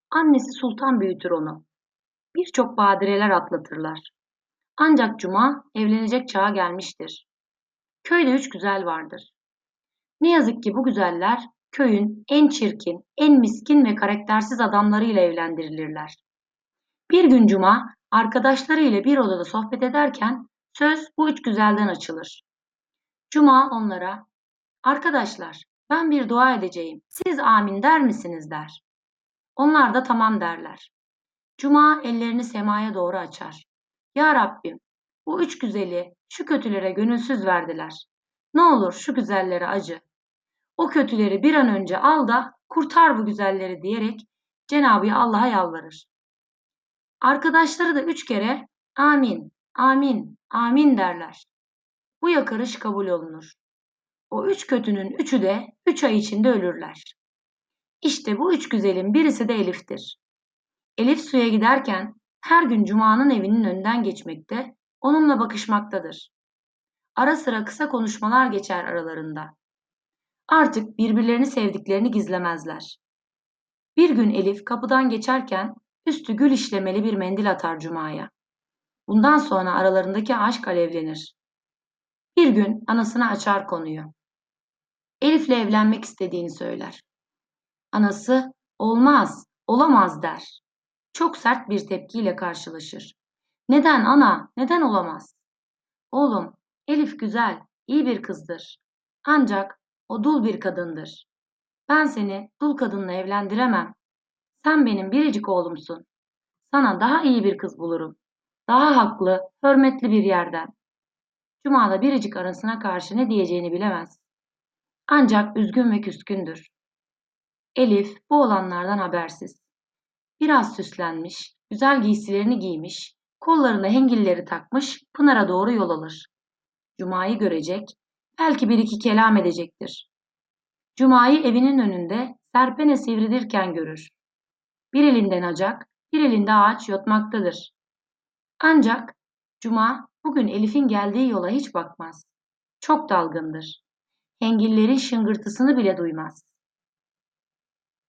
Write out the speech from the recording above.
Annesi Sultan büyütür onu. Birçok badireler atlatırlar. Ancak Cuma evlenecek çağa gelmiştir. Köyde 3 güzel vardır. Ne yazık ki bu güzeller köyün en çirkin, en miskin ve karaktersiz adamlarıyla evlendirilirler. Bir gün Cuma arkadaşlarıyla bir odada sohbet ederken söz bu 3 güzelden açılır. Cuma onlara, "Arkadaşlar, ben bir dua edeceğim. Siz amin der misiniz?" der. Onlar da tamam derler. Cuma ellerini semaya doğru açar. Ya Rabbim, bu 3 güzeli şu kötülere gönülsüz verdiler. Ne olur şu güzellere acı. O kötüleri bir an önce al da kurtar bu güzelleri diyerek Cenab-ı Allah'a yalvarır. Arkadaşları da 3 kere amin, amin, amin derler. Bu yakarış kabul olunur. O 3 kötünün 3'ü de 3 ay içinde ölürler. İşte bu 3 güzelin birisi de Elif'tir. Elif suya giderken her gün Cuma'nın evinin önünden geçmekte, onunla bakışmaktadır. Ara sıra kısa konuşmalar geçer aralarında. Artık birbirlerini sevdiklerini gizlemezler. Bir gün Elif kapıdan geçerken üstü gül işlemeli bir mendil atar Cuma'ya. Bundan sonra aralarındaki aşk alevlenir. Bir gün anasına açar konuyu. Elif'le evlenmek istediğini söyler. Anası, "Olmaz, olamaz." der. Çok sert bir tepkiyle karşılaşır. "Neden ana, neden olamaz?" "Oğlum, Elif güzel, iyi bir kızdır. Ancak o dul bir kadındır. Ben seni dul kadınla evlendiremem. Sen benim biricik oğlumsun. Sana daha iyi bir kız bulurum. Daha haklı, hürmetli bir yerden." Cuma da biricik arasına karşı ne diyeceğini bilemez. Ancak üzgün ve küskündür. Elif bu olanlardan habersiz. Biraz süslenmiş, güzel giysilerini giymiş, kollarına hengilleri takmış, Pınar'a doğru yol alır. Cuma'yı görecek, belki bir iki kelam edecektir. Cuma'yı evinin önünde serpene sivrilirken görür. Bir elinde nacak, bir elinde ağaç yotmaktadır. Ancak Cuma bugün Elif'in geldiği yola hiç bakmaz. Çok dalgındır. Hengillerin şıngırtısını bile duymaz.